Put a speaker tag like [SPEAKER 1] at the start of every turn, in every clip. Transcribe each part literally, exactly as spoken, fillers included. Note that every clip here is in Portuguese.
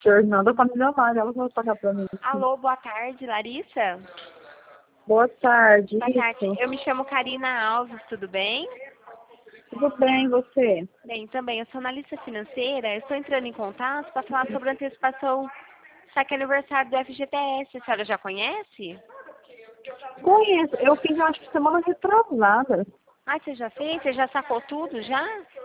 [SPEAKER 1] Fernanda tá milionária, ela vai pagar pra mim.
[SPEAKER 2] Alô, boa tarde, Larissa?
[SPEAKER 1] Boa tarde.
[SPEAKER 2] Boa tarde.
[SPEAKER 1] Isso.
[SPEAKER 2] Eu me chamo Karina Alves, tudo bem?
[SPEAKER 1] Tudo bem, você?
[SPEAKER 2] Bem, também. Eu sou analista financeira. Eu estou entrando em contato para falar sobre a antecipação saque aniversário do F G T S. A senhora já conhece?
[SPEAKER 1] Conheço. Eu fiz, acho que semana retrasada.
[SPEAKER 2] Ah, você já fez? Você já sacou tudo já?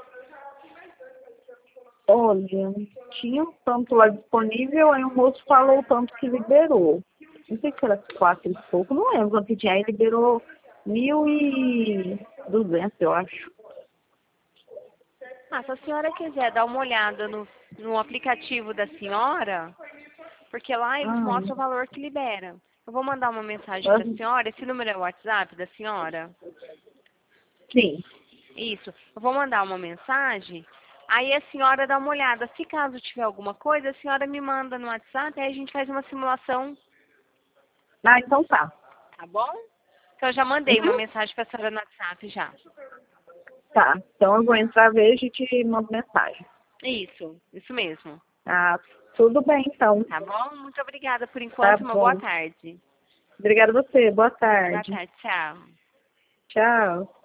[SPEAKER 1] Olha, tinha um tanto lá disponível, aí o moço falou o tanto que liberou. Não sei se era quatro e pouco, não lembro quanto que tinha. Aí liberou mil e duzentos, eu acho.
[SPEAKER 2] Ah, se a senhora quiser dar uma olhada no, no aplicativo da senhora, porque lá eles
[SPEAKER 1] Ah,
[SPEAKER 2] mostram o valor que libera. Eu vou mandar uma mensagem para a
[SPEAKER 1] mas-
[SPEAKER 2] senhora. Esse número é o WhatsApp da senhora?
[SPEAKER 1] sim.
[SPEAKER 2] Isso. Eu vou mandar uma mensagem. Aí a senhora dá uma olhada. Se caso tiver alguma coisa, a senhora me manda no WhatsApp. Aí a gente faz uma simulação,
[SPEAKER 1] Ah, então tá.
[SPEAKER 2] tá bom? Então eu já mandei uma
[SPEAKER 1] Uhum.
[SPEAKER 2] mensagem para a senhora no WhatsApp já.
[SPEAKER 1] Tá. Então eu vou entrar, vejo e te mando mensagem.
[SPEAKER 2] Isso, isso mesmo.
[SPEAKER 1] Ah, tudo bem então.
[SPEAKER 2] Tá bom? Muito obrigada por
[SPEAKER 1] Tá
[SPEAKER 2] enquanto. Uma boa
[SPEAKER 1] bom.
[SPEAKER 2] tarde.
[SPEAKER 1] Obrigada a você. Boa
[SPEAKER 2] Boa
[SPEAKER 1] tarde.
[SPEAKER 2] tarde, tchau.
[SPEAKER 1] Tchau.